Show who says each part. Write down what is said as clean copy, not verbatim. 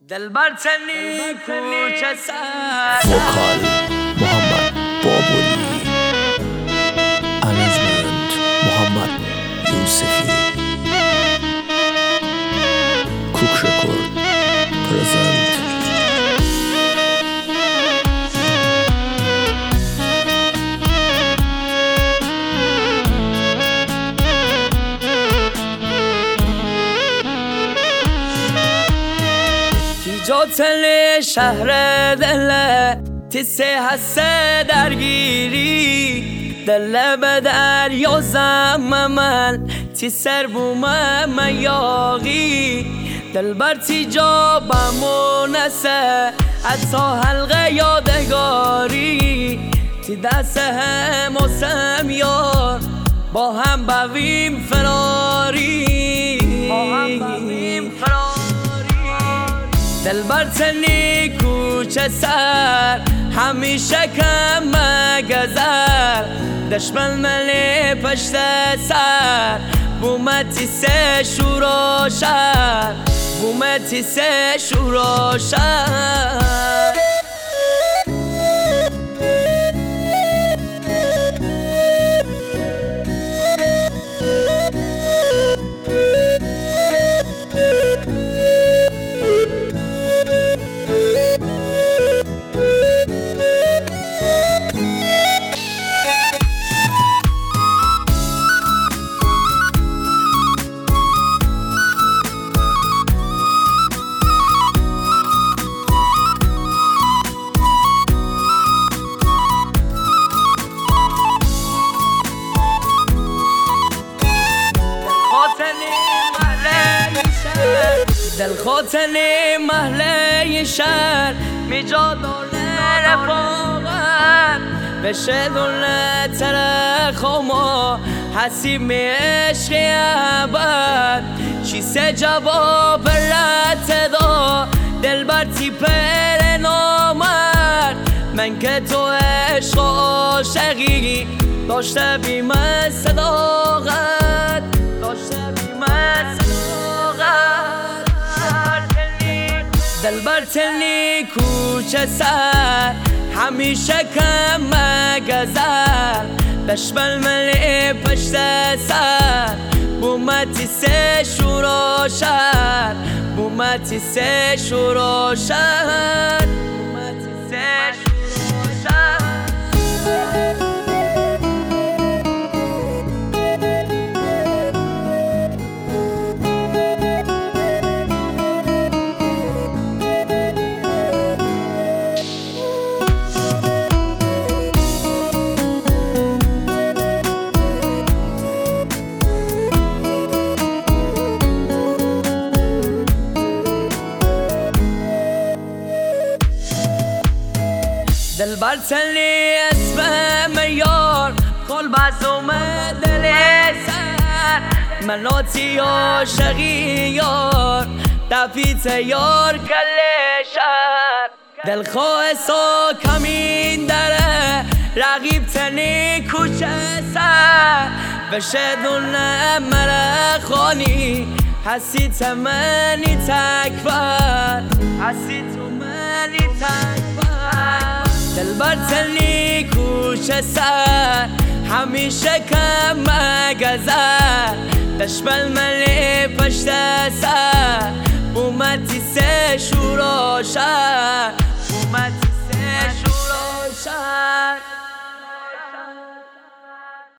Speaker 1: دلبر تنی کوچه سر
Speaker 2: وکال محمد بابولی انجمند محمد یوسفی کوک رکورد پرزنت
Speaker 1: جاتل شهر دل تیسه هسته درگیری دل به دریا زممن تی سر بومم یاغی دل بر تی جا بمونسه حتی حلقه یادگاری تی دست هم و سمیار با هم بویم فراری دلبر تنی کوچه سر همیشه کم مگذر دشمن ملی پشت سر بومتی سه شور و شر بومتی سه شور و شر دل خاطنی محله شهر میجا دونه رفاقت بشه دونه ترخوما حسیم عشق عبد چیسه جواب رد دا دل بر تی پر نامرد من که تو عشق و عاشقی داشته بیم صداقت داشته بیم صداقت دلبر تنی کوچه سر همیشه کم مگذر دشمن ملی پشت سر بومتی سه شور و شر بومتی سه شور و شر بومتی سه شور و شر دلبر تنی اسم یار کل بزوم دل سر مناتی عاشقی یار دفیت یار کل شهر دلخواه سا کمین داره رقیب تنی کوچه سر بشه دونه ملخانی حسی تمنی تکبر حسی تمنی تکبر دلبر تنی کوچه سر همیشه کم مگذر دشمن ملی پشت سر بومتی سه شور و شر بومتی سه شور و شر